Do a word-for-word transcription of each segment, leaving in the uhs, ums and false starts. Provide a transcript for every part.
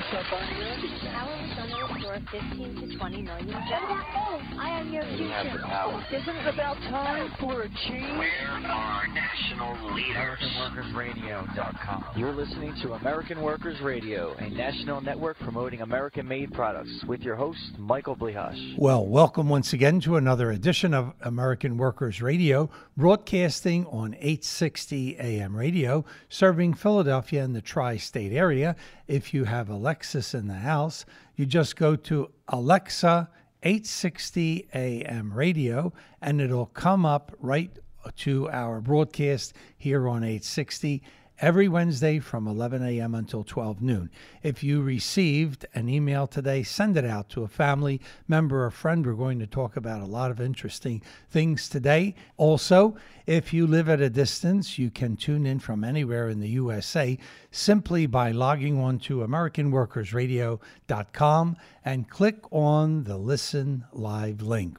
stuff on here? How will someone restore fifteen to twenty million jobs? I am your future. Isn't it about time for a change? Where are our national leaders? American Workers Radio dot com. You're listening to American Workers Radio, a national network promoting American-made products, with your host, Michael Blihash. Well, welcome once again to another edition of American Workers Radio, broadcasting on eight sixty A M radio, serving Philadelphia and the tri-state area. If you have Alexis in the house, you just go to Alexa eight sixty A M radio, and it'll come up right to our broadcast here on eight sixty every Wednesday from eleven A M until twelve noon. If you received an email today, send it out to a family member or friend. We're going to talk about a lot of interesting things today. Also, if you live at a distance, you can tune in from anywhere in the U S A simply by logging on to American Workers Radio dot com and click on the Listen Live link.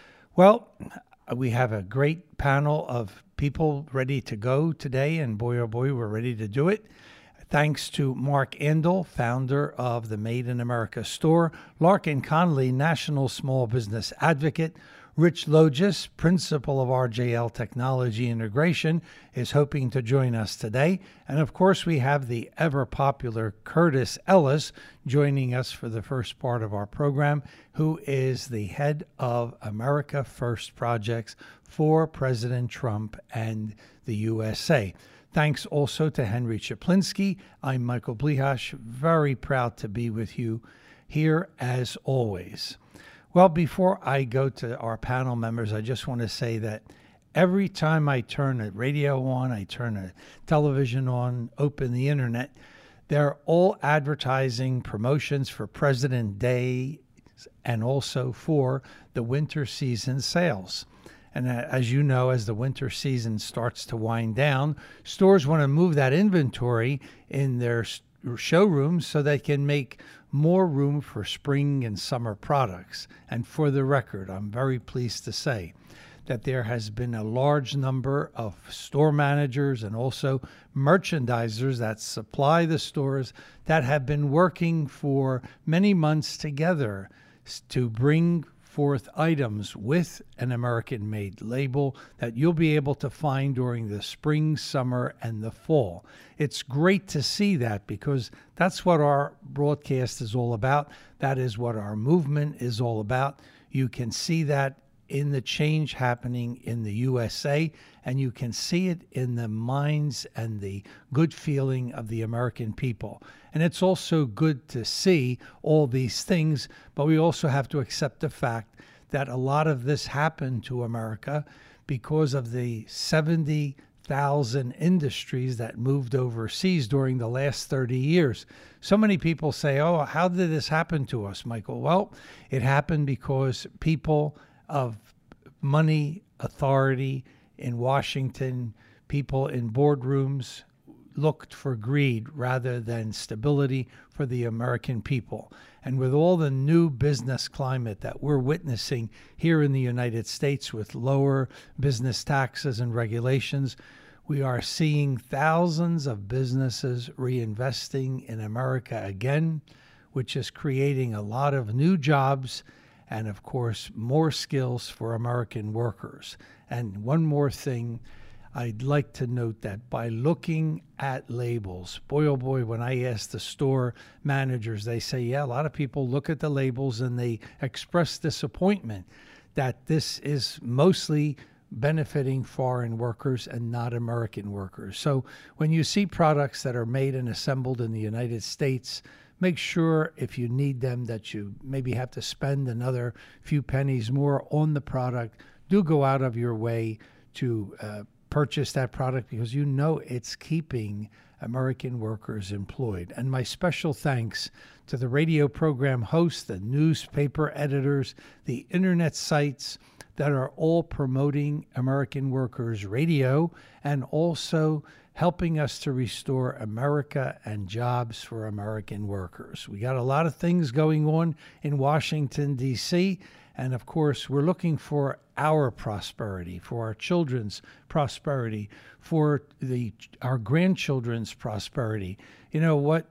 Well, we have a great panel of people ready to go today, and boy, oh boy, we're ready to do it. Thanks to Mark Andel, founder of the Made in America store, Larkin Connolly, National Small Business Advocate, Rich Logis, principal of R J L Technology Integration, is hoping to join us today. And of course, we have the ever-popular Curtis Ellis joining us for the first part of our program, who is the head of America First projects for President Trump and the U S A. Thanks also to Henry Chaplinsky. I'm Michael Blihash, very proud to be with you here as always. Well, before I go to our panel members, I just want to say that every time I turn a radio on, I turn a television on, open the internet, they're all advertising promotions for President Day and also for the winter season sales. And as you know, as the winter season starts to wind down, stores want to move that inventory in their showrooms so they can make more room for spring and summer products. And for the record, I'm very pleased to say that there has been a large number of store managers and also merchandisers that supply the stores that have been working for many months together to bring forth items with an American-made label that you'll be able to find during the spring, summer, and the fall. It's great to see that because that's what our broadcast is all about. That is what our movement is all about. You can see that in the change happening in the U S A, and you can see it in the minds and the good feeling of the American people. And it's also good to see all these things, but we also have to accept the fact that a lot of this happened to America because of the seventy thousand industries that moved overseas during the last thirty years. So many people say, oh, how did this happen to us, Michael? Well, it happened because people of money, authority in Washington, people in boardrooms looked for greed rather than stability for the American people. And with all the new business climate that we're witnessing here in the United States with lower business taxes and regulations, we are seeing thousands of businesses reinvesting in America again, which is creating a lot of new jobs and, of course, more skills for American workers. And one more thing, I'd like to note that by looking at labels, boy, oh boy, when I ask the store managers, they say, yeah, a lot of people look at the labels and they express disappointment that this is mostly benefiting foreign workers and not American workers. So when you see products that are made and assembled in the United States, make sure if you need them that you maybe have to spend another few pennies more on the product. Do go out of your way to uh, purchase that product because you know it's keeping American workers employed. And my special thanks to the radio program hosts, the newspaper editors, the internet sites that are all promoting American Workers Radio and also helping us to restore America and jobs for American workers. We got a lot of things going on in Washington, D C, and of course, we're looking for our prosperity, for our children's prosperity, for the our grandchildren's prosperity. You know what?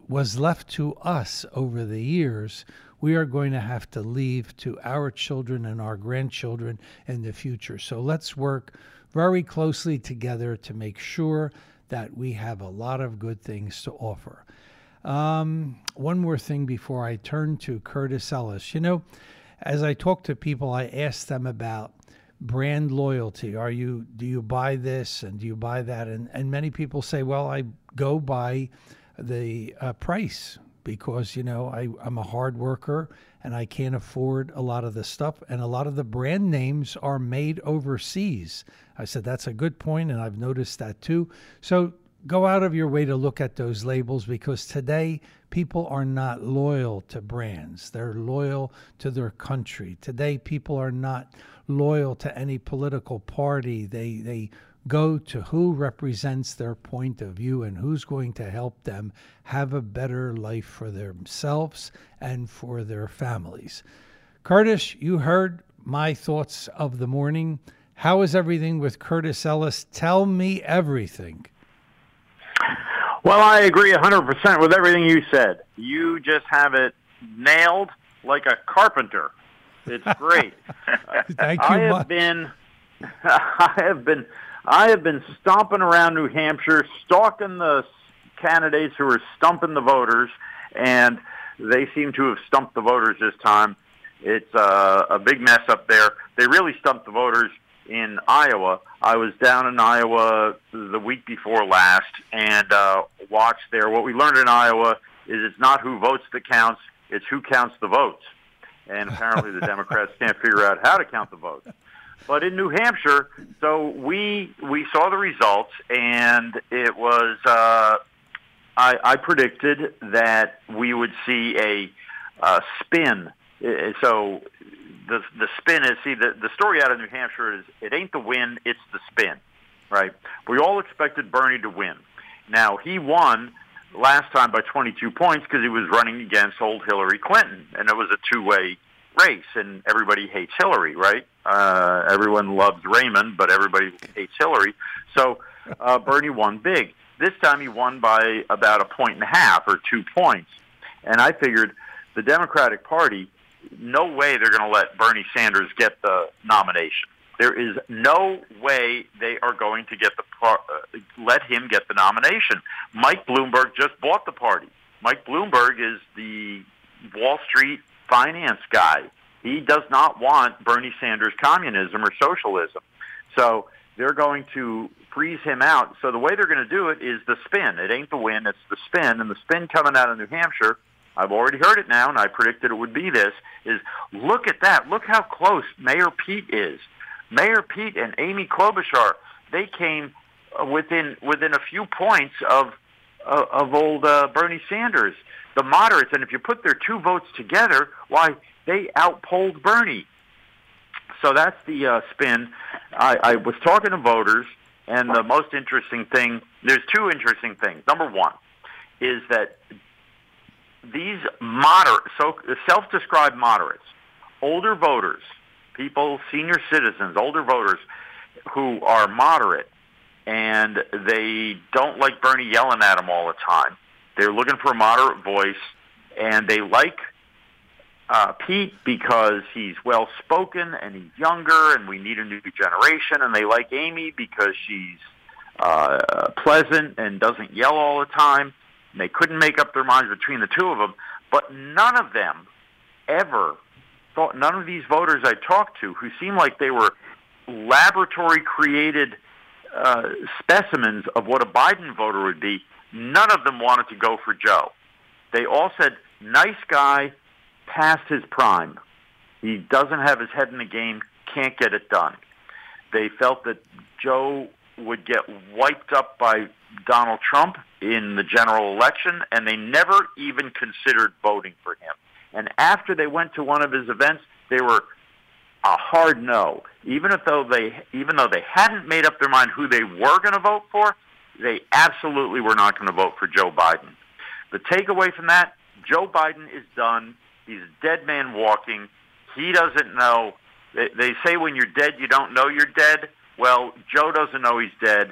was left to us over the years, we are going to have to leave to our children and our grandchildren in the future. So let's work very closely together to make sure that we have a lot of good things to offer. Um, one more thing before I turn to Curtis Ellis. You know, as I talk to people, I ask them about brand loyalty. Are you, do you buy this and do you buy that? And, and many people say, well, I go by the uh, price because, you know, I, I'm a hard worker and I can't afford a lot of the stuff. And a lot of the brand names are made overseas. I said, that's a good point, and I've noticed that too. So go out of your way to look at those labels, because today people are not loyal to brands. They're loyal to their country. Today people are not loyal to any political party. They they go to who represents their point of view and who's going to help them have a better life for themselves and for their families. Curtis, you heard my thoughts of the morning. How is everything with Curtis Ellis? Tell me everything. Well, I agree one hundred percent with everything you said. You just have it nailed like a carpenter. It's great. Thank you I have much. been, I have been, I have been stomping around New Hampshire, stalking the candidates who are stumping the voters, and they seem to have stumped the voters this time. It's uh, a big mess up there. They really stumped the voters in Iowa. I was down in Iowa the week before last and uh, watched there. What we learned in Iowa is it's not who votes that counts, it's who counts the votes. And apparently the Democrats can't figure out how to count the votes. But in New Hampshire, so we we saw the results, and it was, uh, I, I predicted that we would see a uh, spin. So the the spin is, see, the, the story out of New Hampshire is it ain't the win, it's the spin, right? We all expected Bernie to win. Now, he won last time by twenty-two points because he was running against old Hillary Clinton, and it was a two-way race, and everybody hates Hillary, right? Uh, everyone loves Raymond, but everybody hates Hillary. So uh, Bernie won big. This time he won by about a point and a half or two points, and I figured the Democratic Party, no way they're going to let Bernie Sanders get the nomination. There is no way they are going to get the par- uh, let him get the nomination. Mike Bloomberg just bought the party. Mike Bloomberg is the Wall Street finance guy. He does not want Bernie Sanders' communism or socialism. So they're going to freeze him out. So the way they're going to do it is the spin. It ain't the win, it's the spin. And the spin coming out of New Hampshire, I've already heard it now, and I predicted it would be this, is look at that. Look how close Mayor Pete is. Mayor Pete and Amy Klobuchar, they came within within a few points of uh, of old uh, Bernie Sanders. The moderates, and if you put their two votes together, why, they outpolled Bernie. So that's the uh, spin. I, I was talking to voters, and the most interesting thing, there's two interesting things. Number one is that these moderate, so self-described moderates, older voters, people, senior citizens, older voters who are moderate, and they don't like Bernie yelling at them all the time. They're looking for a moderate voice, and they like uh, Pete because he's well-spoken and he's younger, and we need a new generation, and they like Amy because she's uh, pleasant and doesn't yell all the time. And they couldn't make up their minds between the two of them, but none of them ever thought, none of these voters I talked to who seemed like they were laboratory-created uh, specimens of what a Biden voter would be, none of them wanted to go for Joe. They all said, nice guy, past his prime. He doesn't have his head in the game, can't get it done. They felt that Joe would get wiped up by Donald Trump in the general election, and they never even considered voting for him. And after they went to one of his events, they were a hard no. Even if though they, even though they hadn't made up their mind who they were going to vote for, they absolutely were not going to vote for Joe Biden. The takeaway from that, Joe Biden is done. He's a dead man walking. He doesn't know. They, they say when you're dead, you don't know you're dead. Well, Joe doesn't know he's dead.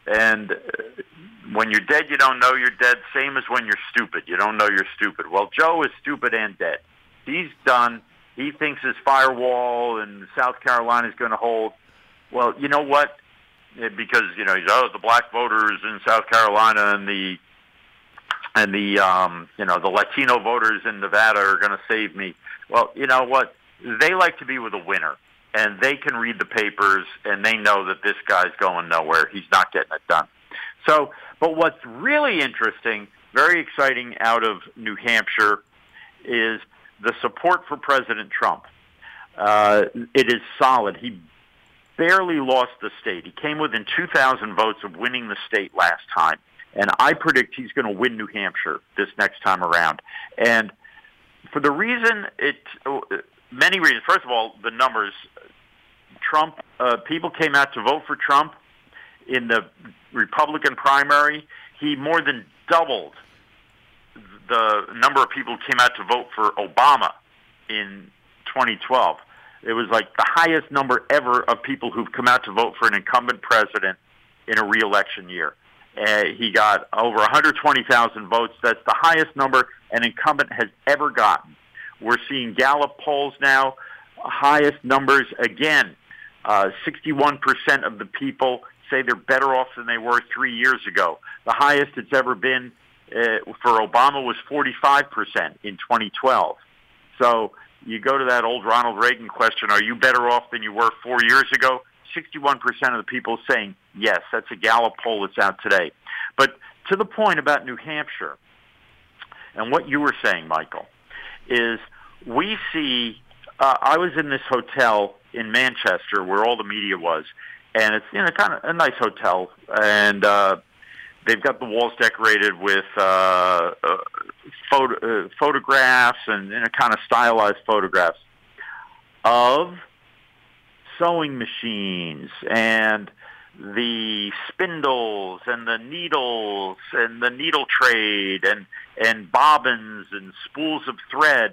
And uh, when you're dead, you don't know you're dead. Same as when you're stupid. You don't know you're stupid. Well, Joe is stupid and dead. He's done. He thinks his firewall in South Carolina is going to hold. Well, you know what? Because, you know, he's, oh, the black voters in South Carolina and the and the um, you know the Latino voters in Nevada are going to save me. Well, you know what? They like to be with a winner, and they can read the papers, and they know that this guy's going nowhere. He's not getting it done. So, but what's really interesting, very exciting out of New Hampshire is the support for President Trump. Uh, it is solid. He barely lost the state. He came within two thousand votes of winning the state last time. And I predict he's going to win New Hampshire this next time around. And for the reason it, many reasons. First of all, the numbers. Trump, uh, people came out to vote for Trump in the Republican primary. He more than doubled the number of people who came out to vote for Obama in twenty twelve. It was like the highest number ever of people who've come out to vote for an incumbent president in a re-election year. Uh, he got over one hundred twenty thousand votes. That's the highest number an incumbent has ever gotten. We're seeing Gallup polls now, highest numbers again. Uh, sixty-one percent of the people say they're better off than they were three years ago. The highest it's ever been uh, for Obama was forty-five percent in twenty twelve. So you go to that old Ronald Reagan question, are you better off than you were four years ago? sixty-one percent of the people saying yes. That's a Gallup poll that's out today. But to the point about New Hampshire, and what you were saying, Michael, is we see, uh, I was in this hotel in Manchester where all the media was, and it's, you know, kind of a nice hotel, and uh, they've got the walls decorated with uh, uh, photo, uh, photographs and, and kind of stylized photographs of sewing machines and the spindles and the needles and the needle trade and, and bobbins and spools of thread.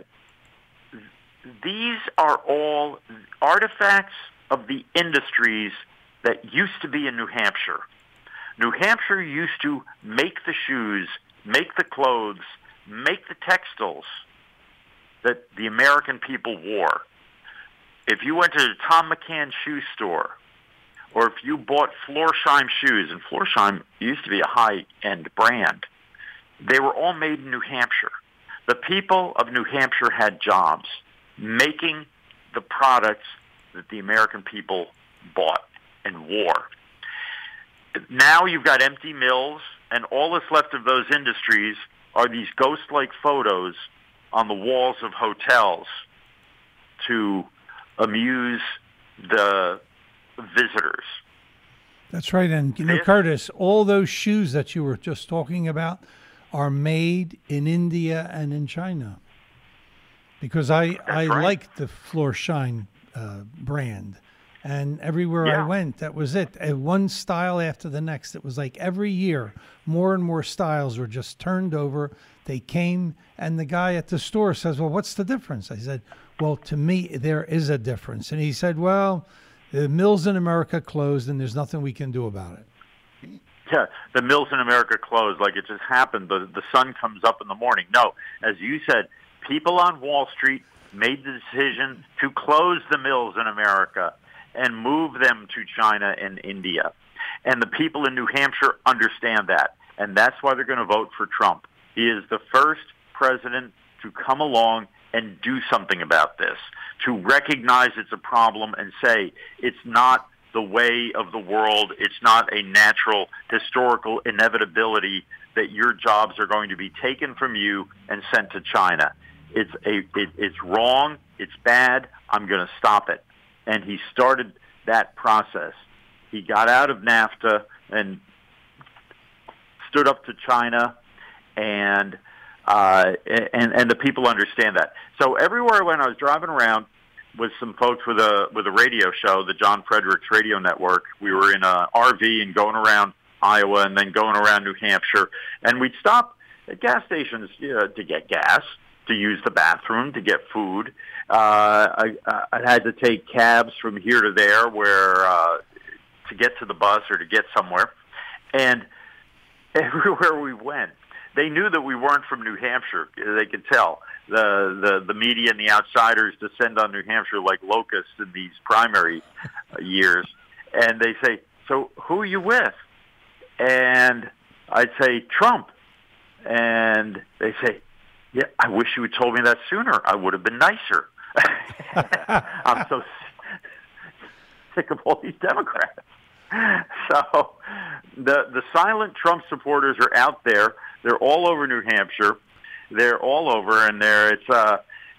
These are all artifacts of the industries that used to be in New Hampshire. New Hampshire used to make the shoes, make the clothes, make the textiles that the American people wore. If you went to the Tom McCann shoe store, or if you bought Florsheim shoes, and Florsheim used to be a high-end brand, they were all made in New Hampshire. The people of New Hampshire had jobs making the products that the American people bought and wore. Now you've got empty mills, and all that's left of those industries are these ghost-like photos on the walls of hotels to amuse the visitors. That's right. And, you know, Curtis, all those shoes that you were just talking about are made in India and in China. Because I, I right. like the Florsheim uh, brand. And everywhere Yeah. I went, that was it. And one style after the next. It was like every year, more and more styles were just turned over. They came, and the guy at the store says, well, what's the difference? I said, well, to me, there is a difference. And he said, well, the mills in America closed, and there's nothing we can do about it. Yeah, the mills in America closed like it just happened. The, the sun comes up in the morning. No, as you said, people on Wall Street made the decision to close the mills in America and move them to China and India. And the people in New Hampshire understand that, and that's why they're going to vote for Trump. He is the first president to come along and do something about this, to recognize it's a problem and say it's not the way of the world, it's not a natural historical inevitability that your jobs are going to be taken from you and sent to China. It's a it, it's wrong, it's bad, I'm going to stop it. And he started that process. He got out of NAFTA and stood up to China, and uh, and and the people understand that. So everywhere I went, I was driving around with some folks with a with a radio show, the John Fredericks Radio Network. We were in a R V and going around Iowa and then going around New Hampshire, and we'd stop at gas stations uh, to get gas, to use the bathroom, to get food. Uh, I, I had to take cabs from here to there, where uh, to get to the bus or to get somewhere. And everywhere we went, they knew that we weren't from New Hampshire. They could tell. The, the, the media and the outsiders descend on New Hampshire like locusts in these primary years. And they say, so who are you with? And I'd say, Trump. And they say, yeah, I wish you had told me that sooner. I would have been nicer. I'm so sick of all these Democrats. So the the silent Trump supporters are out there. They're all over New Hampshire. They're all over, and they're it's. Uh,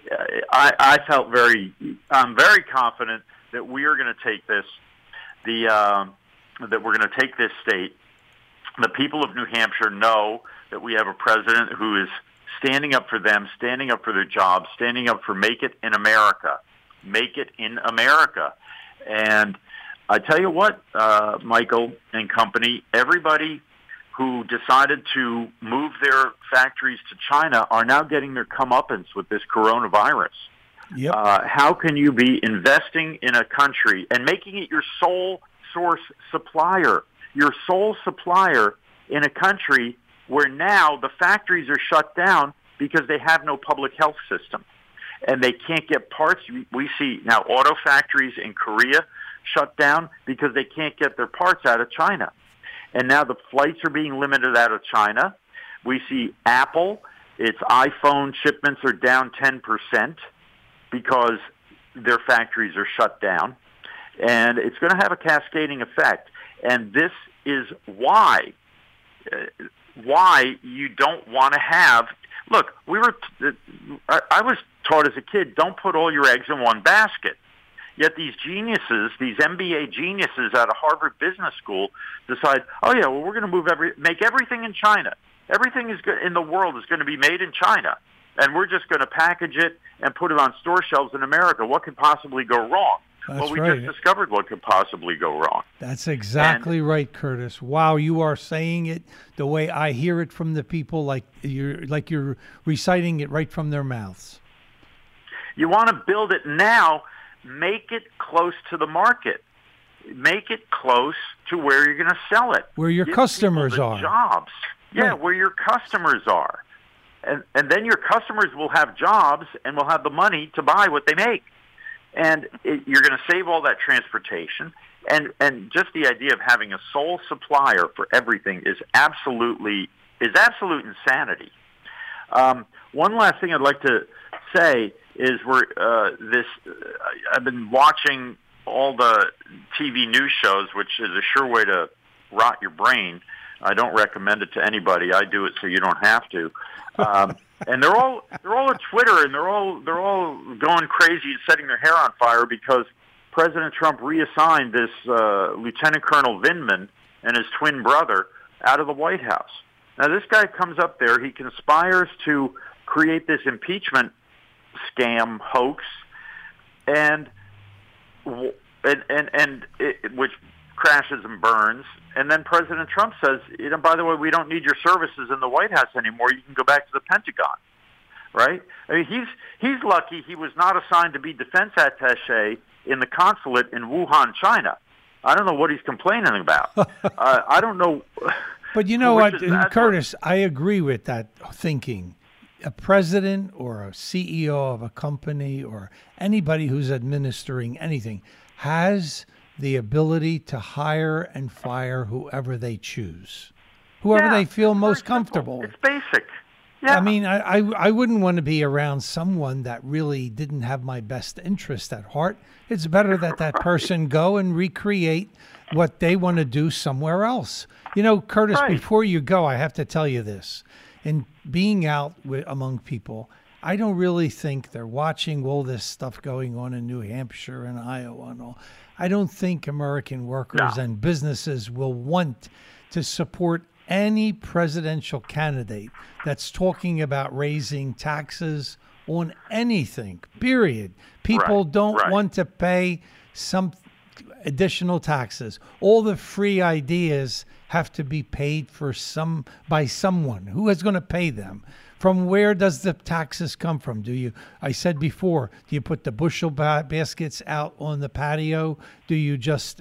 I I felt very. I'm very confident that we are going to take this. The um, that we're going to take this state. The people of New Hampshire know that we have a president who is standing up for them, standing up for their jobs, standing up for Make It in America. Make It in America. And I tell you what, uh, Michael and company, everybody who decided to move their factories to China are now getting their comeuppance with this coronavirus. Yep. Uh, how can you be investing in a country and making it your sole source supplier, your sole supplier in a country where now the factories are shut down because they have no public health system and they can't get parts? We see now auto factories in Korea shut down because they can't get their parts out of China. And now the flights are being limited out of China. We see Apple, its iPhone shipments are down ten percent because their factories are shut down. And it's going to have a cascading effect. And this is why uh, why you don't want to have. Look, we were. I, I was taught as a kid, don't put all your eggs in one basket. Yet these geniuses, these M B A geniuses out of Harvard Business School, decide, oh yeah, well we're going to move every, make everything in China. Everything is go- in the world is going to be made in China, and we're just going to package it and put it on store shelves in America. What could possibly go wrong? That's well, we right. just discovered what could possibly go wrong. That's exactly and, right, Curtis. Wow, you are saying it the way I hear it from the people, like you're like you're reciting it right from their mouths. You want to build it now. Make it close to the market. Make it close to where you're going to sell it. Where your Give customers people the are. Jobs. Yeah, Right. where your customers are. And and then your customers will have jobs and will have the money to buy what they make. And it, you're going to save all that transportation. And and just the idea of having a sole supplier for everything is absolutely is absolute insanity. Um, one last thing I'd like to say is we're uh, this. Uh, I've been watching all the T V news shows, which is a sure way to rot your brain. I don't recommend it to anybody. I do it so you don't have to. Um, and they're all they're all on Twitter, and they're all they're all going crazy and setting their hair on fire because President Trump reassigned this uh, Lieutenant Colonel Vindman and his twin brother out of the White House. Now this guy comes up there. He conspires to create this impeachment scam hoax, and and and, and it, which crashes and burns. And then President Trump says, you know, by the way, we don't need your services in the White House anymore. You can go back to the Pentagon, right? I mean, he's he's lucky he was not assigned to be defense attaché in the consulate in Wuhan, China. I don't know what he's complaining about. uh, I don't know. But you know what, is, Curtis, I agree with that thinking. A president or a C E O of a company or anybody who's administering anything has the ability to hire and fire whoever they choose, whoever yeah, they feel most simple. comfortable. It's basic. Yeah. I mean, I, I, I wouldn't want to be around someone that really didn't have my best interest at heart. It's better that that person go and recreate what they want to do somewhere else. You know, Curtis, right. Before you go, I have to tell you this. In being out with, among people, I don't really think they're watching all this stuff going on in New Hampshire and Iowa and all. I don't think American workers no. and businesses will want to support any presidential candidate that's talking about raising taxes on anything, period. People right. don't right. want to pay some additional taxes. All the free ideas have to be paid for some by someone. Who is going to pay them? From where does the taxes come from? Do you, I said before, do you put the bushel ba- baskets out on the patio? Do you just uh,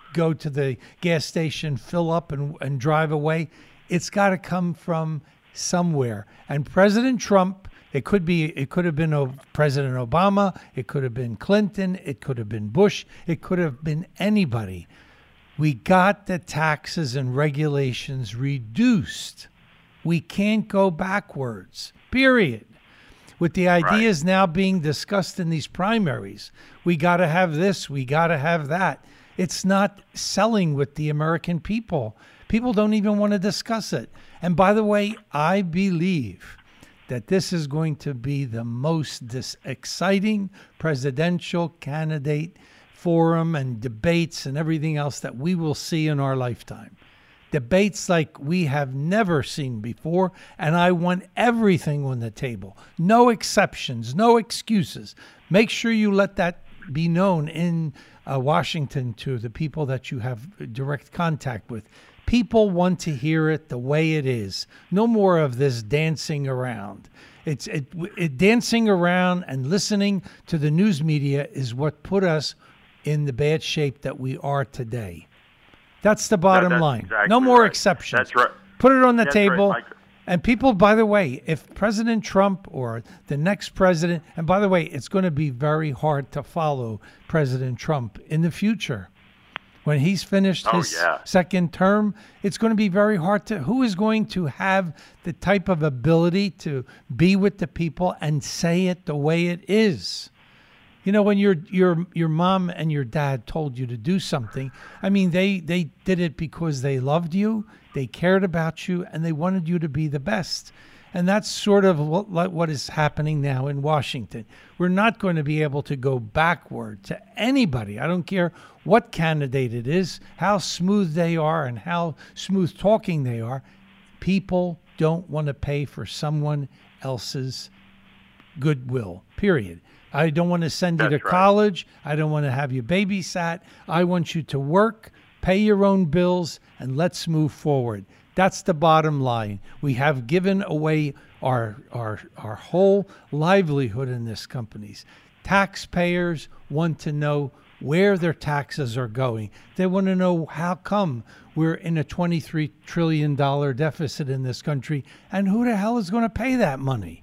go to the gas station, fill up, and, and drive away. It's got to come from somewhere. And President Trump, it could be, it could have been o- President Obama, it could have been Clinton, it could have been Bush, it could have been anybody. We got the taxes and regulations reduced. We can't go backwards, period. With the ideas right. now being discussed in these primaries, we got to have this, we got to have that. It's not selling with the American people. People don't even want to discuss it. And by the way, I believe that this is going to be the most dis- exciting presidential candidate forum and debates and everything else that we will see in our lifetime. Debates like we have never seen before, and I want everything on the table. No exceptions, no excuses. Make sure you let that be known in uh, Washington to the people that you have direct contact with. People want to hear it the way it is. No more of this dancing around. It's it, it dancing around and listening to the news media is what put us in the bad shape that we are today. That's the bottom that's line. Exactly no more right. exceptions. That's right. Put it on the that's table. Right, and people, by the way, if President Trump or the next president, and by the way, it's going to be very hard to follow President Trump in the future. When he's finished oh, his yeah. second term, it's going to be very hard to, who is going to have the type of ability to be with the people and say it the way it is? You know, when your your your mom and your dad told you to do something, I mean, they, they did it because they loved you, they cared about you, and they wanted you to be the best. And that's sort of what, what is happening now in Washington. We're not going to be able to go backward to anybody. I don't care what candidate it is, how smooth they are, and how smooth talking they are. People don't want to pay for someone else's goodwill, period. I don't want to send you That's to right. college. I don't want to have you babysat. I want you to work, pay your own bills, and let's move forward. That's the bottom line. We have given away our our our whole livelihood in this companies. Taxpayers want to know where their taxes are going. They want to know how come we're in a twenty-three trillion dollars deficit in this country, and who the hell is going to pay that money?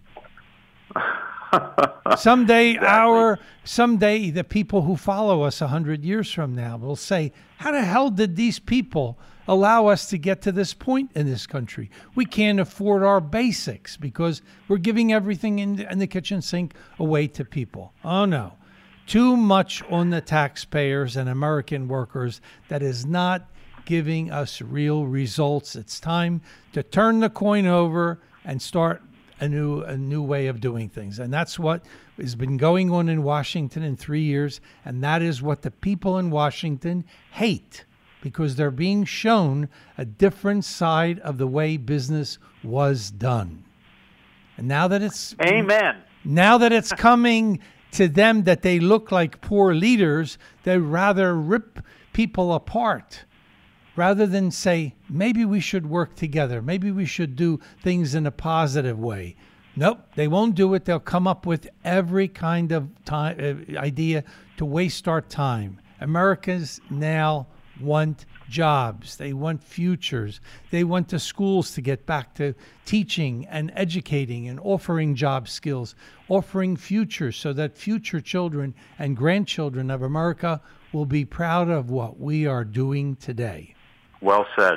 Someday exactly. our someday the people who follow us a hundred years from now will say, how the hell did these people allow us to get to this point in this country? We can't afford our basics because we're giving everything in the, in the kitchen sink away to people. Oh no, too much on the taxpayers and American workers that is not giving us real results. It's time to turn the coin over and start a new a new way of doing things. And that's what has been going on in Washington in three years. And that is what the people in Washington hate, because they're being shown a different side of the way business was done. And now that it's Amen. Now that it's coming to them that they look like poor leaders, they rather rip people apart rather than say, maybe we should work together. Maybe we should do things in a positive way. Nope, they won't do it. They'll come up with every kind of time, uh, idea to waste our time. Americans now want jobs. They want futures. They want the schools to get back to teaching and educating and offering job skills, offering futures so that future children and grandchildren of America will be proud of what we are doing today. Well said.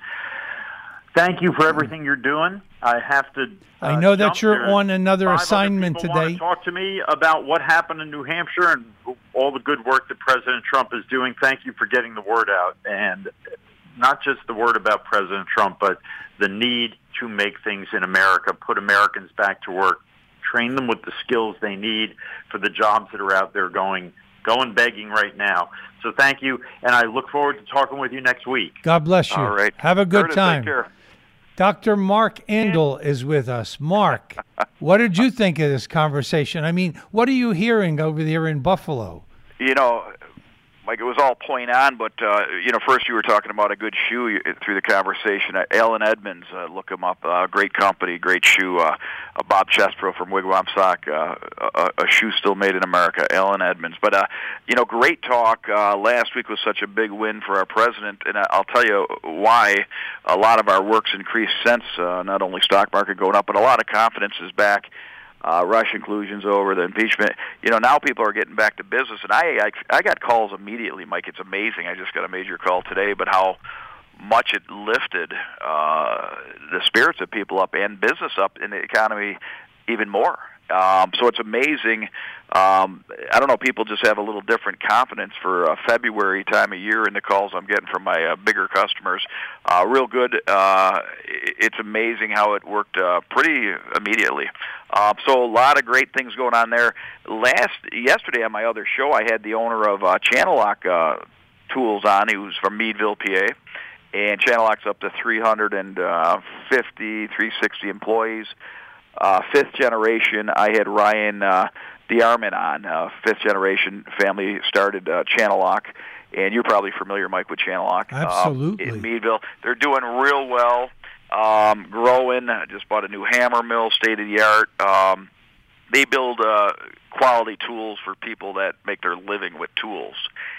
Thank you for everything you're doing. I have to. Uh, I know that jump. you're There's on another five assignment other people today. Want to talk to me about what happened in New Hampshire and all the good work that President Trump is doing. Thank you for getting the word out, and not just the word about President Trump, but the need to make things in America, put Americans back to work, train them with the skills they need for the jobs that are out there going going begging right now. So thank you, and I look forward to talking with you next week. God bless you. All right. Have a good Curtis, time. Take care. Doctor Mark Andel is with us. Mark, what did you think of this conversation? I mean, what are you hearing over there in Buffalo? You know, Mike, it was all point on, but, uh, you know, first you were talking about a good shoe you- through the conversation. Uh, Allen Edmonds, uh, look him up, uh, great company, great shoe. Uh, uh, Bob Chespro from Wigwam Sock, uh, a, a shoe still made in America, Allen Edmonds. But, uh, you know, great talk. Uh, last week was such a big win for our president, and I'll tell you why. A lot of our work's increased since, uh, not only stock market going up, but a lot of confidence is back. Uh, Russia inclusion's over, the impeachment. You know, now people are getting back to business, and I, I I got calls immediately, Mike. It's amazing. I just got a major call today, but how much it lifted uh, the spirits of people up and business up in the economy even more. Um, so it's amazing. Um, I don't know, people just have a little different confidence for uh, February time of year in the calls I'm getting from my uh, bigger customers. Uh, real good. Uh, it's amazing how it worked uh, pretty immediately. Uh, so a lot of great things going on there. Last Yesterday on my other show, I had the owner of uh, Channel Lock uh, Tools on. He was from Meadville, P A. And Channel Lock's up to three hundred fifty, three hundred sixty employees. Uh, fifth generation, I had Ryan uh, DeArmond on. Uh, fifth generation family started uh, Channel Lock, and you're probably familiar, Mike, with Channel Lock. Absolutely. Um, in Meadville. They're doing real well, um, growing. I just bought a new hammer mill, state-of-the-art. Um, they build uh, quality tools for people that make their living with tools.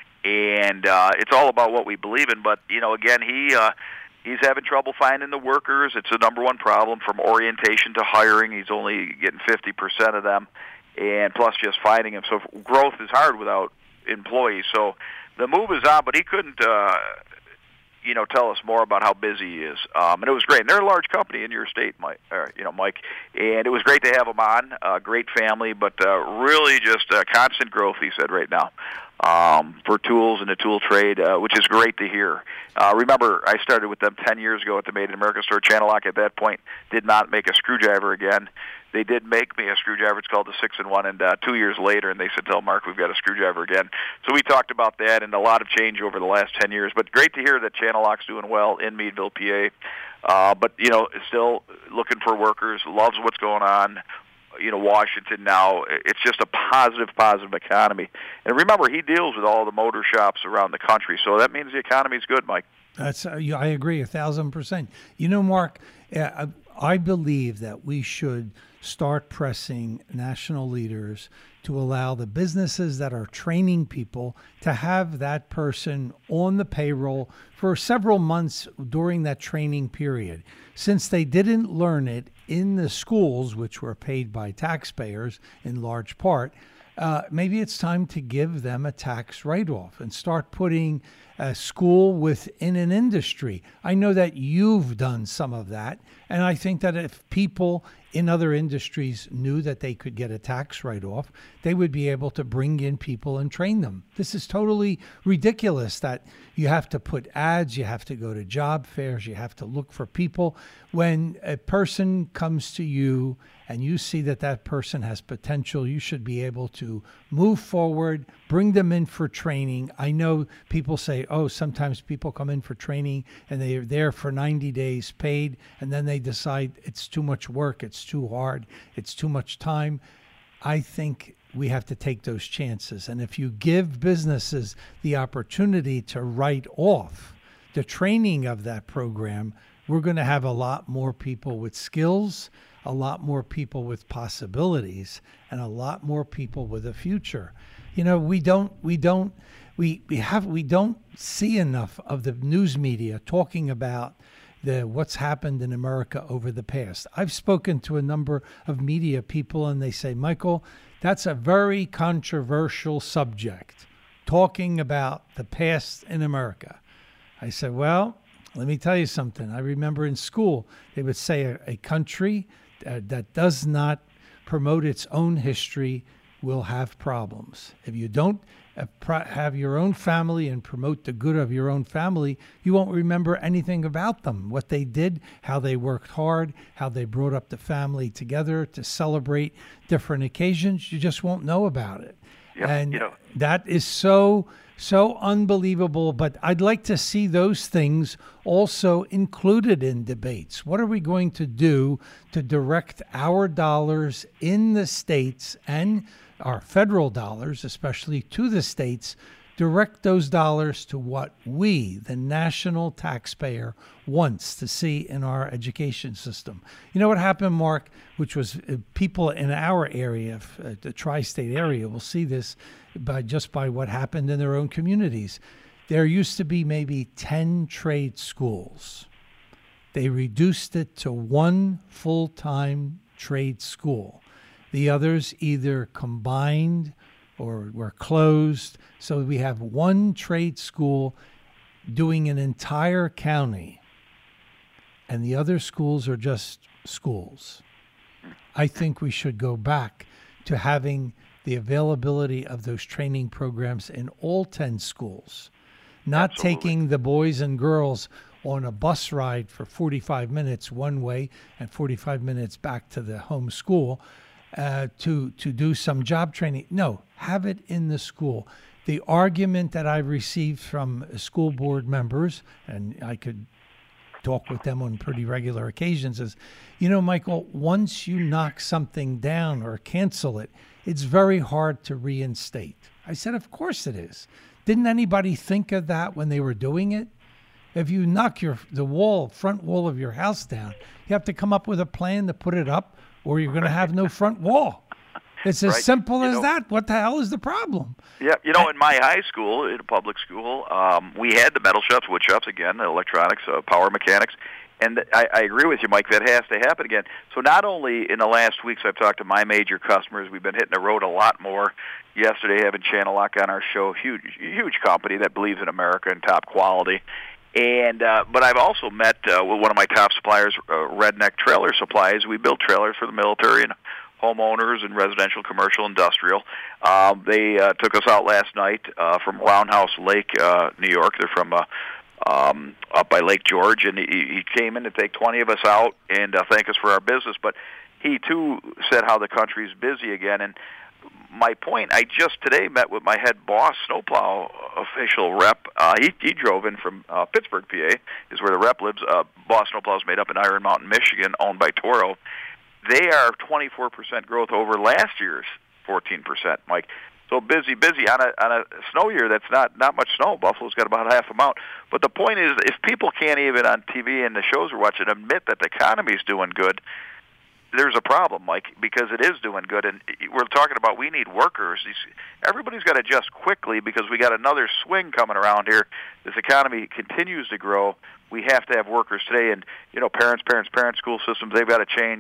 And uh, it's all about what we believe in. But, you know, again, he... Uh, He's having trouble finding the workers. It's the number one problem from orientation to hiring. He's only getting fifty percent of them, and plus just finding them. So growth is hard without employees. So the move is on, but he couldn't, uh, you know, tell us more about how busy he is. Um, and it was great. And they're a large company in your state, Mike. Or, you know, Mike. And it was great to have him on. Uh, great family, but uh, really just uh, constant growth. He said right now. Um, for tools and the tool trade, uh, which is great to hear. Uh, remember, I started with them ten years ago at the Made in America store. Channel Lock at that point did not make a screwdriver again. They did make me a screwdriver. It's called the six in one, and uh, two years later, and they said, tell Mark, we've got a screwdriver again. So we talked about that, and a lot of change over the last ten years. But great to hear that Channel Lock's doing well in Meadville, P A. Uh, but, you know, still looking for workers, loves what's going on. You know, Washington now, it's just a positive, positive economy. And remember, he deals with all the motor shops around the country, so that means the economy's good, Mike. That's uh, I agree a thousand percent. You know, Mark, uh, I believe that we should start pressing national leaders to allow the businesses that are training people to have that person on the payroll for several months during that training period. Since they didn't learn it in the schools, which were paid by taxpayers in large part, uh, maybe it's time to give them a tax write-off and start putting a school within an industry. I know that you've done some of that, and I think that if people in other industries knew that they could get a tax write-off, they would be able to bring in people and train them. This is totally ridiculous that you have to put ads, you have to go to job fairs, you have to look for people. When a person comes to you and you see that that person has potential, you should be able to move forward, bring them in for training. I know people say, oh, sometimes people come in for training and they are there for ninety days paid, and then they decide it's too much work, it's too hard, it's too much time. I think we have to take those chances. And if you give businesses the opportunity to write off the training of that program, we're going to have a lot more people with skills, a lot more people with possibilities, and a lot more people with a future. You know, we don't, we don't, we, we have, we don't see enough of the news media talking about the what's happened in America over the past. I've spoken to a number of media people, and they say, Michael, that's a very controversial subject, talking about the past in America. I said, well, let me tell you something. I remember in school, they would say a, a country uh, that does not promote its own history will have problems. If you don't uh, pro- have your own family and promote the good of your own family, you won't remember anything about them, what they did, how they worked hard, how they brought up the family together to celebrate different occasions. You just won't know about it. Yeah, and you know. that is so, so unbelievable. But I'd like to see those things also included in debates. What are we going to do to direct our dollars in the states and our federal dollars, especially to the states, direct those dollars to what we, the national taxpayer, wants to see in our education system. You know what happened, Mark, which was uh, people in our area, uh, the tri-state area, will see this by just by what happened in their own communities. There used to be maybe ten trade schools. They reduced it to one full-time trade school. The others either combined or were closed. So we have one trade school doing an entire county, and the other schools are just schools. I think we should go back to having the availability of those training programs in all ten schools, not Absolutely. taking the boys and girls on a bus ride for forty-five minutes one way and forty-five minutes back to the home school uh, to, to do some job training. No, have it in the school. The argument that I've received from school board members, and I could talk with them on pretty regular occasions, is, you know, Michael, once you knock something down or cancel it, it's very hard to reinstate. I said, of course it is. Didn't anybody think of that when they were doing it? If you knock your the wall, front wall of your house down, you have to come up with a plan to put it up, or you're going to have no front wall. It's as Right. simple You as know- that. What the hell is the problem? Yeah, you know, in my high school, in a public school, um, we had the metal shops, wood shops, again, the electronics, uh, power mechanics, and I, I agree with you, Mike, that has to happen again. So not only in the last weeks I've talked to my major customers, we've been hitting the road a lot more. Yesterday, having Channel Lock on our show, huge, huge company that believes in America and top quality. And uh, but I've also met uh, with one of my top suppliers, uh, Redneck Trailer Supplies. We build trailers for the military and homeowners and residential, commercial, industrial. Um, they uh, took us out last night uh, from Roundhouse Lake, uh, New York. They're from uh, um, up by Lake George, and he, he came in to take twenty of us out and uh, thank us for our business. But he too said how the country's busy again. And my point, I just today met with my head boss, snowplow official rep. Uh, he he drove in from uh, Pittsburgh, P A, is where the rep lives. Uh, Boss Snowplow is made up in Iron Mountain, Michigan, owned by Toro. They are twenty-four percent growth over last year's fourteen percent, Mike. So busy, busy on a on a snow year. That's not not much snow. Buffalo's got about half amount. But the point is, if people can't even on T V and the shows we're watching admit that the economy's doing good, there's a problem, Mike, because it is doing good. And we're talking about we need workers. Everybody's got to adjust quickly because we got another swing coming around here. This economy continues to grow. We have to have workers today. And, you know, parents, parents, parents, school systems, they've got to change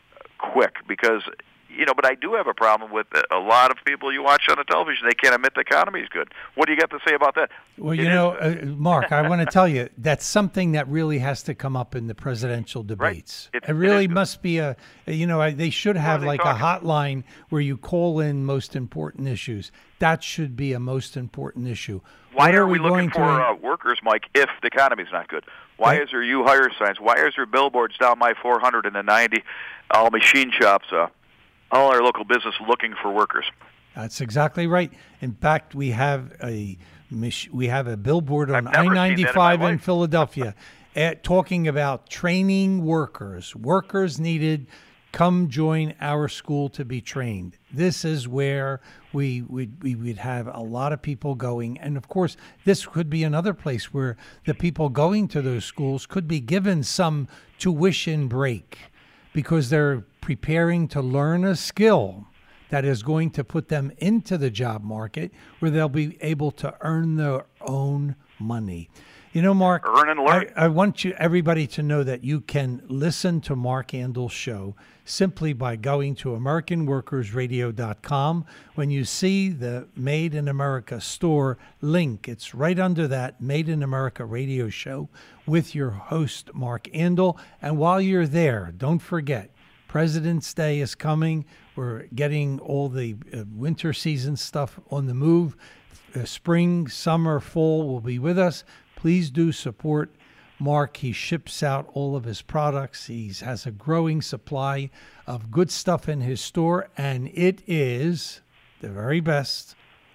quick because, you know, but I do have a problem with a lot of people you watch on the television. They can't admit the economy is good. What do you got to say about that? Well, It you is know, good. uh, Mark, I want to tell you that's something that really has to come up in the presidential debates. It- It, it really is good. must be a, you know, I- they should have they like talking a hotline where you call in most important issues. That should be a most important issue. Why What are we going looking to for in- uh, workers, Mike, if the economy's not good? Why Right. is there you hire signs? Why is there billboards down my four hundred and the ninety, all machine shops, uh, all our local business looking for workers? That's exactly right. In fact, we have a mich- we have a billboard on I've never I seen that in my ninety-five in life. Philadelphia at, talking about training workers. Workers needed. Come join our school to be trained. This is where we would we would have a lot of people going. And of course, this could be another place where the people going to those schools could be given some tuition break because they're preparing to learn a skill that is going to put them into the job market where they'll be able to earn their own money. You know, Mark, Earn and learn. I, I want you everybody to know that you can listen to Mark Andel's show simply by going to American Workers Radio dot com. When you see the Made in America store link, it's right under that Made in America radio show with your host, Mark Andel. And while you're there, don't forget, President's Day is coming. We're getting all the uh, winter season stuff on the move. Uh, spring, summer, fall will be with us. Please do support Mark. He ships out all of his products. He has a growing supply of good stuff in his store, and it is the very best,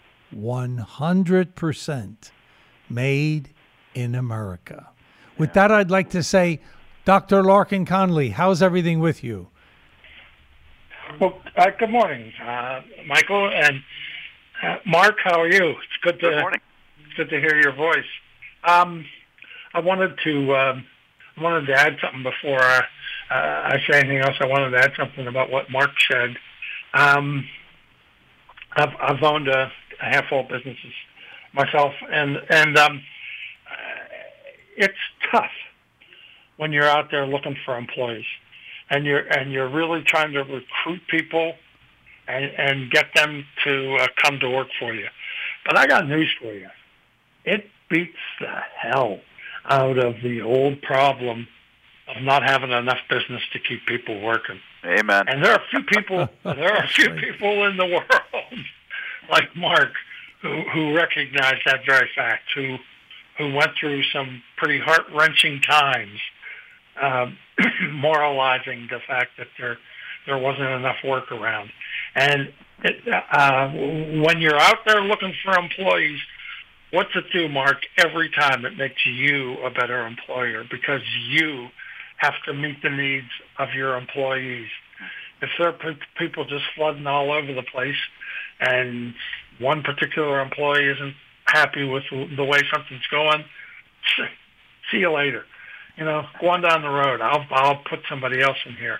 one hundred percent made in America. With that, I'd like to say, Doctor Larkin Conley, how's everything with you? Well, uh, good morning, uh, Michael. And Uh, Mark, how are you? It's good to Good morning. It's good to hear your voice. Um, I wanted to um, I wanted to add something before I, uh, I say anything else. I wanted to add something about what Mark said. Um, I've, I've owned a, a handful of businesses myself, and and um, it's tough when you're out there looking for employees, and you're and you're really trying to recruit people and, and get them to uh, come to work for you. But I got news for you. It beats the hell out of the old problem of not having enough business to keep people working. Amen. And there are a few people, there are a few people in the world like Mark who, who recognize that very fact, who who went through some pretty heart-wrenching times, um, moralizing the fact that there there wasn't enough work around. And it, uh, when you're out there looking for employees, what's it do, Mark? Every time it makes you a better employer because you have to meet the needs of your employees. If there are people just flooding all over the place and one particular employee isn't happy with the way something's going, see you later. You know, go on down the road. I'll I'll put somebody else in here.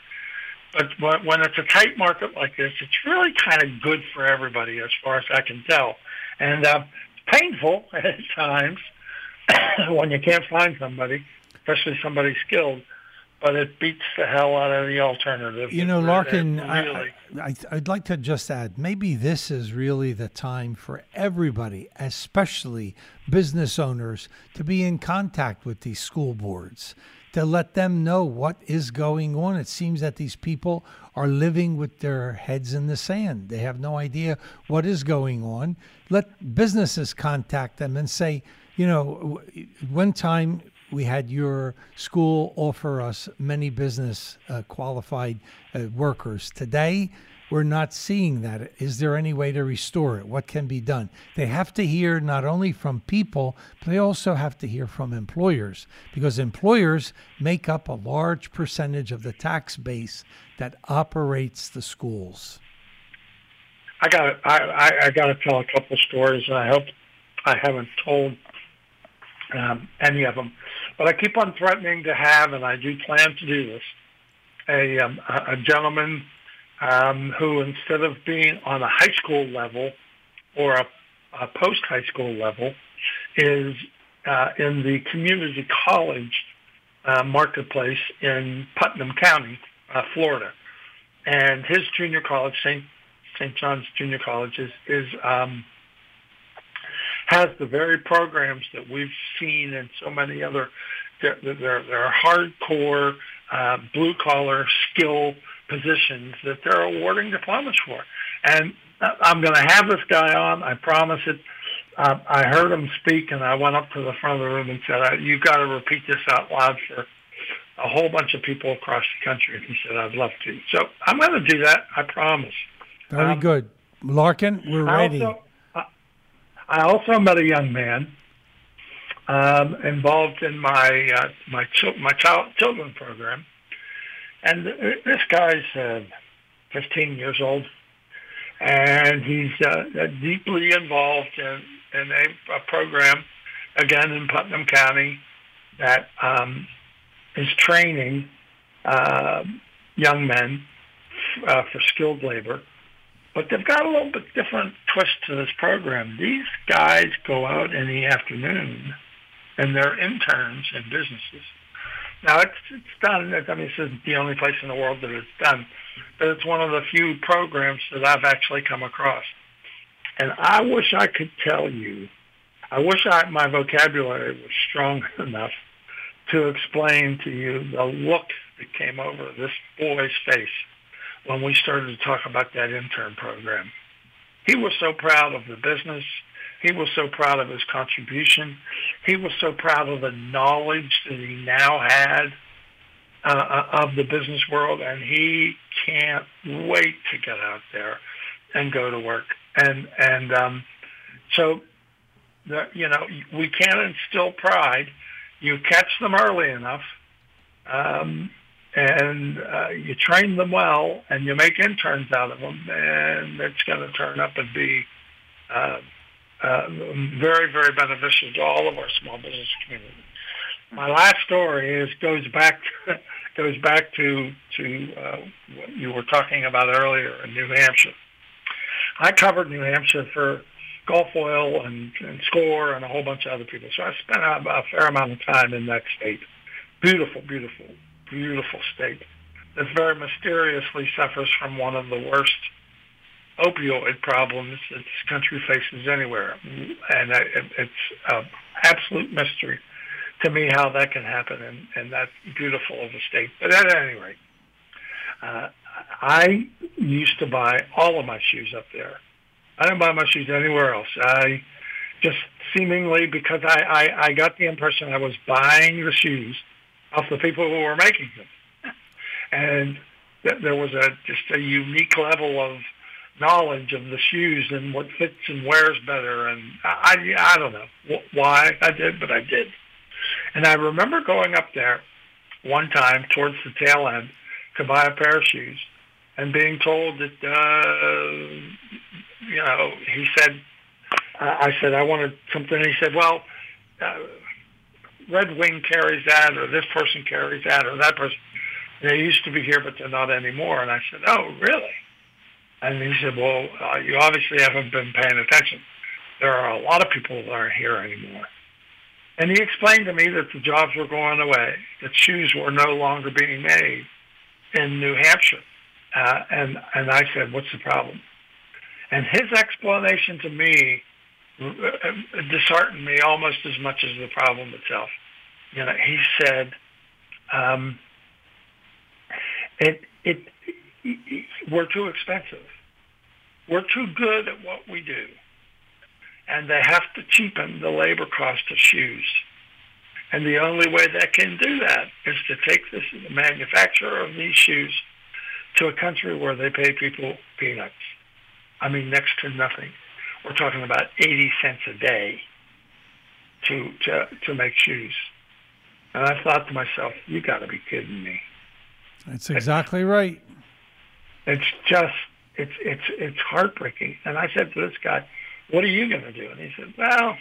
But when it's a tight market like this, it's really kind of good for everybody as far as I can tell. And uh, it's painful at times when you can't find somebody, especially somebody skilled, but it beats the hell out of the alternative. You know, Larkin, really. I, I, I'd like to just add, maybe this is really the time for everybody, especially business owners, to be in contact with these school boards, to let them know what is going on. It seems that these people are living with their heads in the sand. They have no idea what is going on. Let businesses contact them and say, you know, one time we had your school offer us many business uh, qualified uh, workers. Today, we're not seeing that. Is there any way to restore it? What can be done? They have to hear not only from people, but they also have to hear from employers, because employers make up a large percentage of the tax base that operates the schools. I got I, I, I got to tell a couple stories, and I hope I haven't told um, any of them. But I keep on threatening to have, and I do plan to do this, a, um, a gentleman um, who, instead of being on a high school level or a, a post-high school level, is uh, in the community college uh, marketplace in Putnam County, uh, Florida. And his junior college, Saint Saint John's Junior College, is, is um, has the very programs that we've seen in so many other. They're, they're, they're hardcore, uh, blue-collar skill positions that they're awarding diplomas for. And I'm going to have this guy on. I promise it. Uh, I heard him speak, and I went up to the front of the room and said, "You've got to repeat this out loud for a whole bunch of people across the country." And he said, "I'd love to." So I'm going to do that. I promise. Very um, good. Larkin, we're I ready. Also, I also met a young man um, involved in my uh, my ch- my child children program, and this guy's uh, fifteen years old, and he's uh, deeply involved in, in a, a program, again in Putnam County, that um, is training uh, young men uh, for skilled labor. But they've got a little bit different twist to this program. These guys go out in the afternoon, and they're interns in businesses. Now, it's, it's done. I mean, this isn't the only place in the world that it's done, but it's one of the few programs that I've actually come across. And I wish I could tell you, I wish I, my vocabulary was strong enough to explain to you the look that came over this boy's face when we started to talk about that intern program. He was so proud of the business. He was so proud of his contribution. He was so proud of the knowledge that he now had uh, of the business world, and he can't wait to get out there and go to work. And and um, so, the, you know, we can't instill pride. You catch them early enough, um, and uh, you train them well, and you make interns out of them, and it's going to turn up and be uh, uh, very, very beneficial to all of our small business community. My last story is goes back to, goes back to to uh, what you were talking about earlier in New Hampshire. I covered New Hampshire for Gulf Oil and, and SCORE and a whole bunch of other people, so I spent a, a fair amount of time in that state. Beautiful, beautiful, beautiful state that very mysteriously suffers from one of the worst opioid problems that this country faces anywhere, and I, it's an absolute mystery to me how that can happen in, in that beautiful of a state. But at any rate, uh, I used to buy all of my shoes up there. I didn't buy my shoes anywhere else. I just seemingly, because I, I, I got the impression I was buying the shoes off the people who were making them. And th- there was a just a unique level of knowledge of the shoes and what fits and wears better. And I, I don't know why I did, but I did. And I remember going up there one time towards the tail end to buy a pair of shoes and being told that, uh, you know, he said, uh, I said, I wanted something. And he said, well, uh, Red Wing carries that, or this person carries that, or that person. They used to be here, but they're not anymore. And I said, oh, really? And he said, well, uh, you obviously haven't been paying attention. There are a lot of people that aren't here anymore. And he explained to me that the jobs were going away, that shoes were no longer being made in New Hampshire. Uh, and, and I said, what's the problem? And his explanation to me disheartened me almost as much as the problem itself. You know, he said, um, it, it, it, we're too expensive. We're too good at what we do. And they have to cheapen the labor cost of shoes. And the only way they can do that is to take this, the manufacturer of these shoes to a country where they pay people peanuts. I mean, next to nothing. We're talking about eighty cents a day to to, to make shoes. And I thought to myself, you got to be kidding me. That's exactly it's, right. It's just, it's it's it's heartbreaking. And I said to this guy, what are you going to do? And he said, well,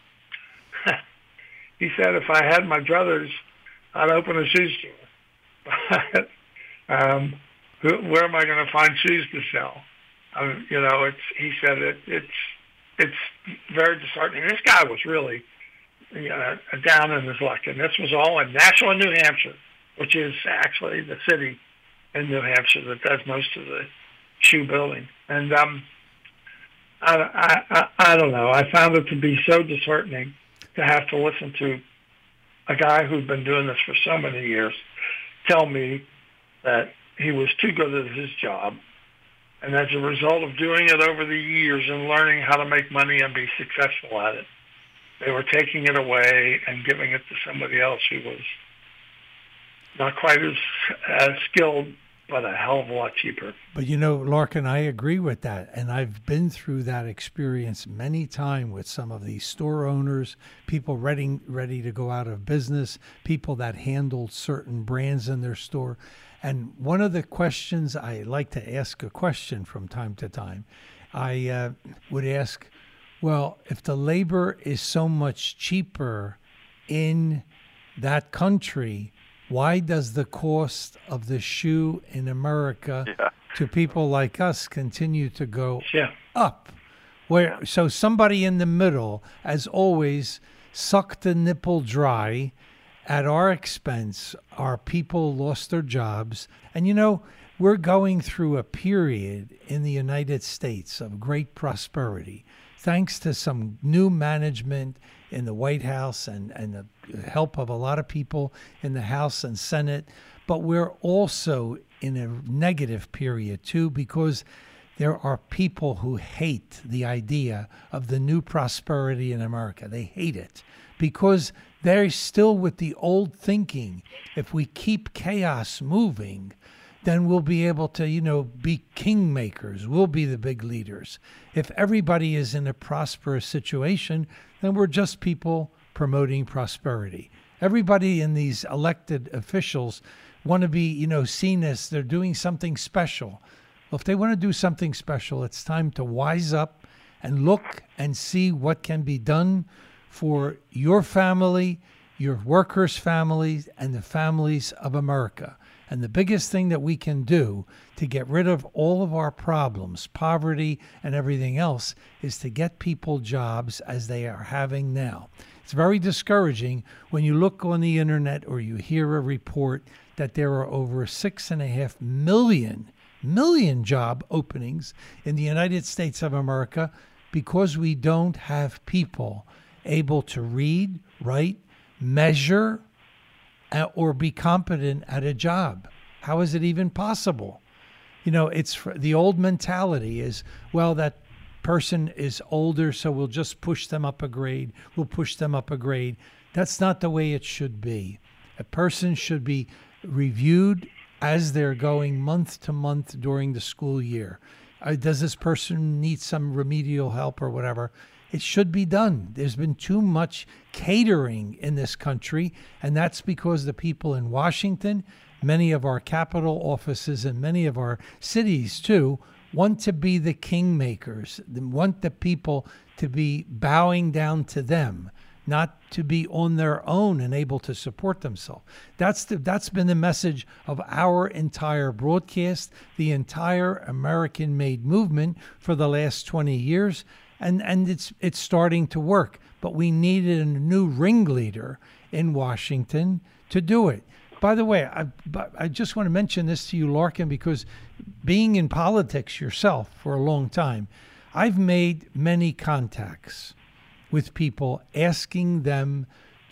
he said, if I had my druthers, I'd open a shoe store. But um, where am I going to find shoes to sell? Um, you know, it's. He said it, it's it's very disheartening. This guy was really, you know, down in his luck, and this was all in Nashua, New Hampshire, which is actually the city in New Hampshire that does most of the shoe building. And um, I, I, I don't know. I found it to be so disheartening to have to listen to a guy who'd been doing this for so many years tell me that he was too good at his job. And as a result of doing it over the years and learning how to make money and be successful at it, they were taking it away and giving it to somebody else who was not quite as, as skilled, but a hell of a lot cheaper. But you know, Larkin, I agree with that. And I've been through that experience many times with some of these store owners, people ready, ready to go out of business, people that handled certain brands in their store. And one of the questions, I like to ask a question from time to time, I uh, would ask, well, if the labor is so much cheaper in that country, why does the cost of the shoe in America yeah. to people like us continue to go yeah. up? Where so somebody in the middle, as always, sucked the nipple dry at our expense. Our people lost their jobs. And, you know, we're going through a period in the United States of great prosperity, thanks to some new management in the White House and, and the help of a lot of people in the House and Senate. But we're also in a negative period, too, because there are people who hate the idea of the new prosperity in America. They hate it because they're still with the old thinking. If we keep chaos moving, then we'll be able to, you know, be kingmakers. We'll be the big leaders. If everybody is in a prosperous situation, then we're just people promoting prosperity. Everybody in these elected officials want to be, you know, seen as they're doing something special. Well, if they want to do something special, it's time to wise up and look and see what can be done for your family, your workers' families, and the families of America. And the biggest thing that we can do to get rid of all of our problems, poverty and everything else, is to get people jobs as they are having now. It's very discouraging when you look on the internet or you hear a report that there are over six and a half million, million job openings in the United States of America because we don't have people able to read, write, measure, uh, or be competent at a job. How is it even possible? You know, it's the old mentality is, well, that person is older, so we'll just push them up a grade. We'll push them up a grade. That's not the way it should be. A person should be reviewed as they're going month to month during the school year. Uh, does this person need some remedial help or whatever? It should be done. There's been too much catering in this country, and that's because the people in Washington, many of our capital offices, and many of our cities too, want to be the kingmakers, They want the people to be bowing down to them, not to be on their own and able to support themselves. That's the, that's been the message of our entire broadcast, the entire American-made movement for the last twenty years. And and it's it's starting to work, but we needed a new ringleader in Washington to do it. By the way, I I just want to mention this to you, Larkin, because being in politics yourself for a long time, I've made many contacts with people asking them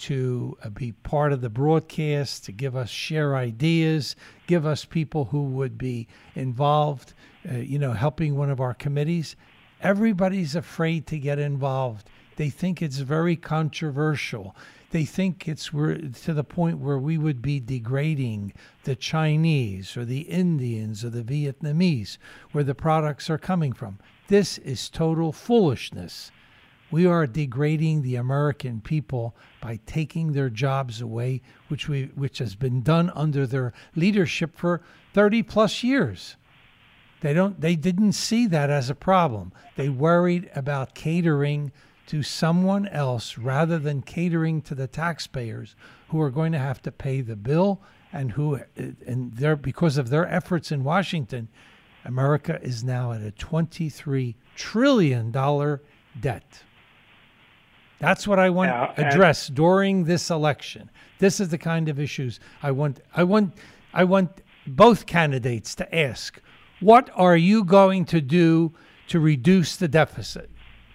to be part of the broadcast, to give us share ideas, give us people who would be involved, uh, you know, helping one of our committees. Everybody's afraid to get involved. They think it's very controversial. They think it's we're, to the point where we would be degrading the Chinese or the Indians or the Vietnamese, where the products are coming from. This is total foolishness. We are degrading the American people by taking their jobs away, which we which has been done under their leadership for thirty plus years. They don't. They didn't see that as a problem. They worried about catering to someone else rather than catering to the taxpayers who are going to have to pay the bill, and who and their because of their efforts in Washington, America is now at a twenty-three trillion dollars debt. That's what I want Yeah, to address during this election. This is the kind of issues I want. I want. I want both candidates to ask. What are you going to do to reduce the deficit?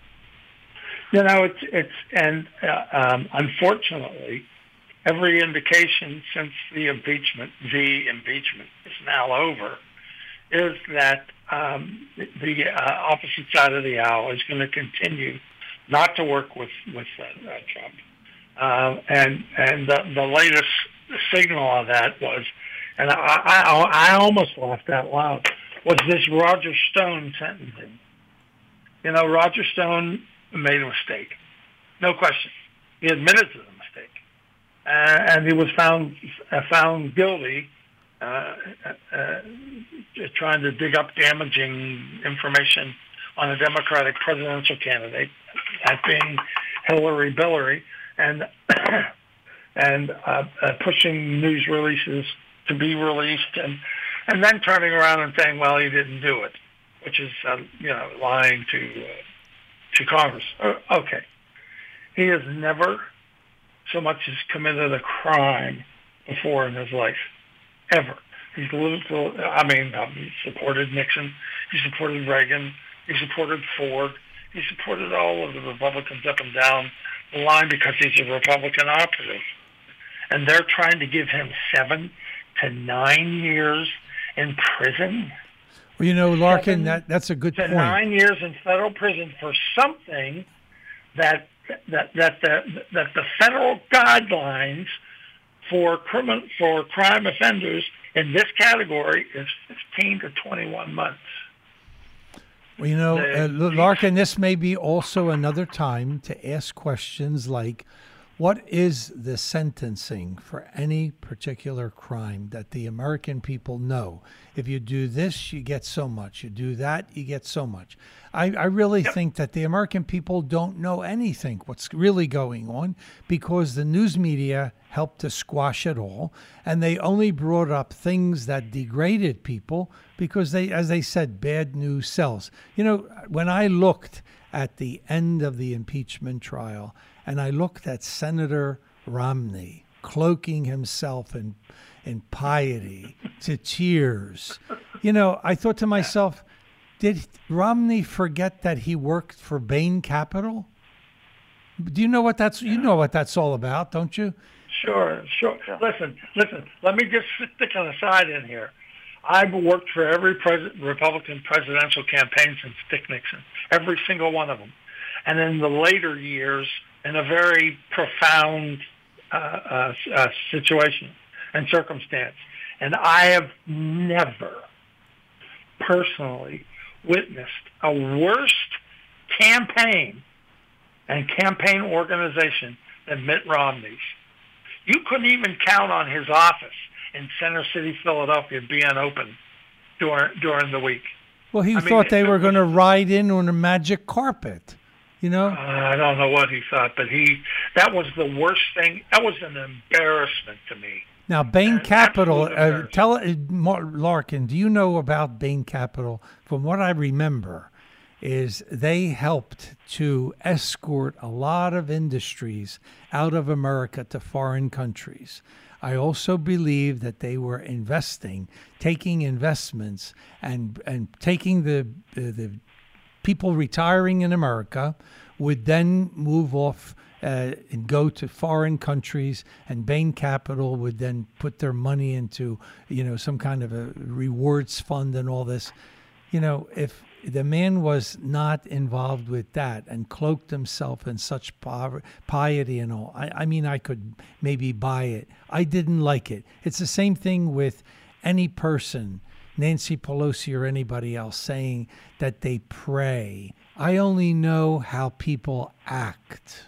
You know, it's it's and uh, um, unfortunately, every indication since the impeachment, the impeachment is now over, is that um, the uh, opposite side of the aisle is going to continue not to work with with uh, uh, Trump. Uh, and and the, the latest signal of that was, and I, I I almost laughed out loud, was this Roger Stone sentencing. You know, Roger Stone made a mistake, no question. He admitted to the mistake, uh, and he was found uh, found guilty, uh, uh, trying to dig up damaging information on a Democratic presidential candidate, that being Hillary Billary, and and uh, uh, pushing news releases to be released, and and then turning around and saying, well, he didn't do it, which is uh, you know lying to. Uh, to Congress. Uh, okay. He has never so much as committed a crime before in his life, ever. He's lived, I mean, um, he supported Nixon, he supported Reagan, he supported Ford, he supported all of the Republicans up and down the line because he's a Republican operative. And they're trying to give him seven to nine years in prison. Well, you know, Larkin, that, that's a good to point. Nine years in federal prison for something that that that the that the federal guidelines for criminal for crime offenders in this category is fifteen to twenty-one months. Well, you know, The- uh, Larkin, this may be also another time to ask questions like, What is the sentencing for any particular crime that the American people know? If you do this, you get so much. You do that, you get so much. I, I really yep. think that the American people don't know anything, what's really going on, because the news media helped to squash it all. And they only brought up things that degraded people because they, as they said, bad news sells. You know, when I looked at the end of the impeachment trial, and I looked at Senator Romney cloaking himself in in piety to tears. You know, I thought to myself, did Romney forget that he worked for Bain Capital? Do you know what that's you know what that's all about, don't you? Sure, sure. Yeah. Listen, listen, let me just stick an aside in here. I've worked for every pres- Republican presidential campaign since Dick Nixon, every single one of them. And in the later years, in a very profound uh, uh, uh, situation and circumstance. And I have never personally witnessed a worse campaign and campaign organization than Mitt Romney's. You couldn't even count on his office in Center City, Philadelphia, being open during during the week. Well, he I thought mean, they it, were going to ride in on a magic carpet, you know? Uh, I don't know what he thought, but he that was the worst thing. That was an embarrassment to me. Now, Bain An Capital, absolute uh, embarrassment. tell uh, Mar- Larkin, do you know about Bain Capital? From what I remember, is they helped to escort a lot of industries out of America to foreign countries. I also believe that they were investing, taking investments and and taking the the, the people retiring in America would then move off uh, and go to foreign countries, and Bain Capital would then put their money into, you know, some kind of a rewards fund and all this. You know, if the man was not involved with that and cloaked himself in such poverty, piety and all, I, I mean, I could maybe buy it. I didn't like it. It's the same thing with any person, Nancy Pelosi or anybody else, saying that they pray. I only know how people act.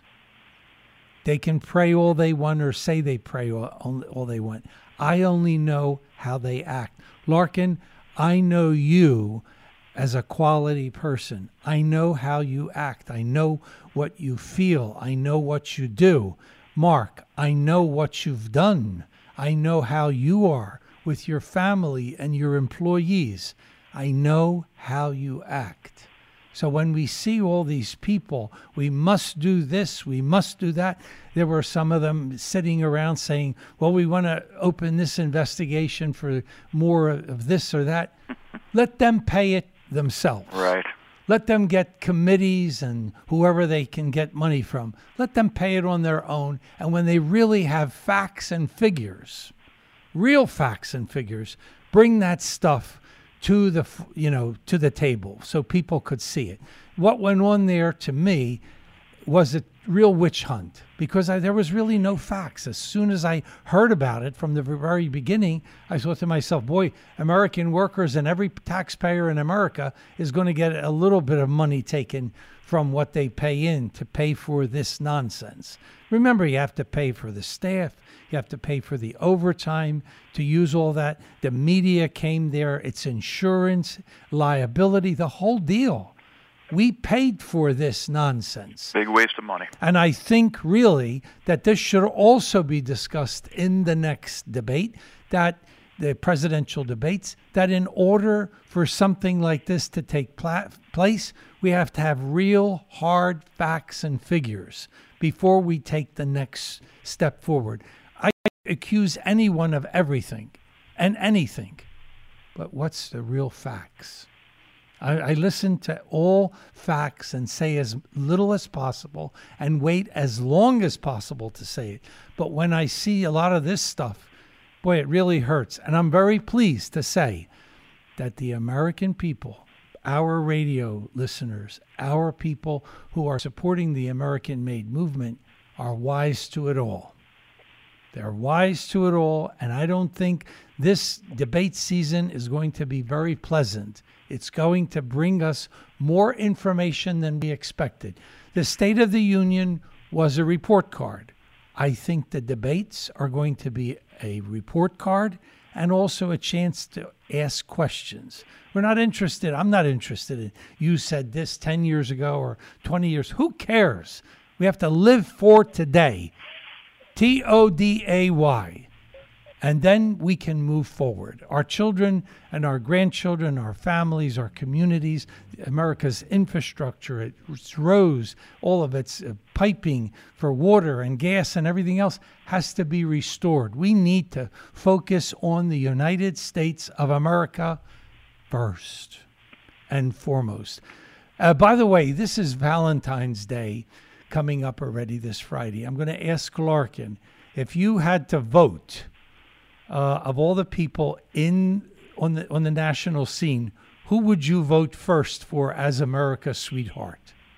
They can pray all they want or say they pray all, all they want. I only know how they act. Larkin, I know you as a quality person. I know how you act. I know what you feel. I know what you do. Mark, I know what you've done. I know how you are with your family and your employees. I know how you act. So when we see all these people, we must do this, we must do that. There were some of them sitting around saying, well, we want to open this investigation for more of this or that. Let them pay it themselves. Right. Let them get committees and whoever they can get money from. Let them pay it on their own. And when they really have facts and figures, real facts and figures, bring that stuff to the, you know, to the table so people could see it. What went on there to me was a real witch hunt, because I, there was really no facts. As soon as I heard about it from the very beginning, I thought to myself, boy, American workers and every taxpayer in America is going to get a little bit of money taken from what they pay in to pay for this nonsense. Remember, you have to pay for the staff. You have to pay for the overtime to use all that. The media came there. It's insurance, liability, the whole deal. We paid for this nonsense. Big waste of money. And I think really that this should also be discussed in the next debate, that the presidential debates, that in order for something like this to take pla- place, we have to have real hard facts and figures before we take the next step forward. I accuse anyone of everything and anything, but what's the real facts? I, I listen to all facts and say as little as possible and wait as long as possible to say it. But when I see a lot of this stuff, boy, it really hurts. And I'm very pleased to say that the American people, our radio listeners, our people who are supporting the American-made movement are wise to it all. They're wise to it all, and I don't think this debate season is going to be very pleasant. It's going to bring us more information than we expected. The State of the Union was a report card. I think the debates are going to be a report card and also a chance to ask questions. We're not interested. I'm not interested in you said this ten years ago or twenty years. Who cares? We have to live for today. T O D A Y. And then we can move forward. Our children and our grandchildren, our families, our communities, America's infrastructure, its roads, all of its uh, piping for water and gas and everything else has to be restored. We need to focus on the United States of America first and foremost. Uh, by the way, this is Valentine's Day coming up already this Friday. I'm going to ask Larkin, if you had to vote uh, of all the people in on the on the national scene, who would you vote first for as America's sweetheart?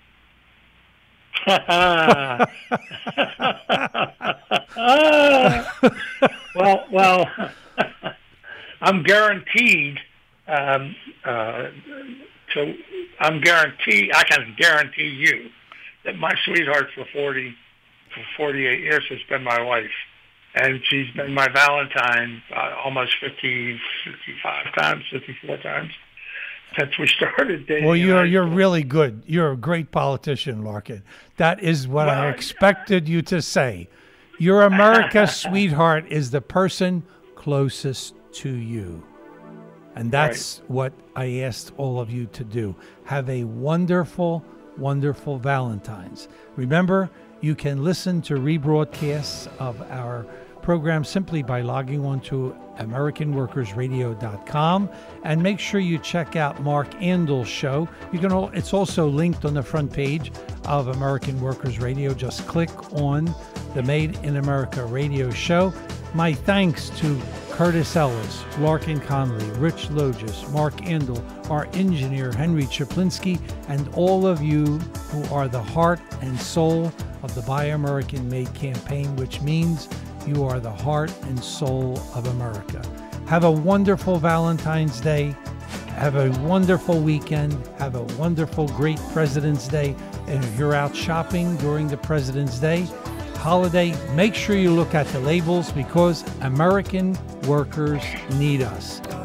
well, well, I'm guaranteed. Um, uh, to I'm guaranteed. I can guarantee you that my sweetheart for forty, for forty-eight years has been my wife, and she's been my Valentine uh, almost fifty, fifty-five times, fifty-four times since we started dating. Well, you're you're really good. You're a great politician, Larkin. That is what well, I expected you to say. Your America's sweetheart is the person closest to you. And that's right. What I asked all of you to do. Have a wonderful, wonderful Valentine's. Remember, you can listen to rebroadcasts of our program simply by logging on to American Workers Radio dot com, and make sure you check out Mark Andel's show. You can. It's also linked on the front page of American Workers Radio. Just click on the Made in America radio show. My thanks to Curtis Ellis, Larkin Conley, Rich Logis, Mark Andel, our engineer Henry Chaplinsky, and all of you who are the heart and soul of the Buy American Made campaign, which means you are the heart and soul of America. Have a wonderful Valentine's Day. Have a wonderful weekend. Have a wonderful, great President's Day. And if you're out shopping during the President's Day holiday, make sure you look at the labels, because American workers need us.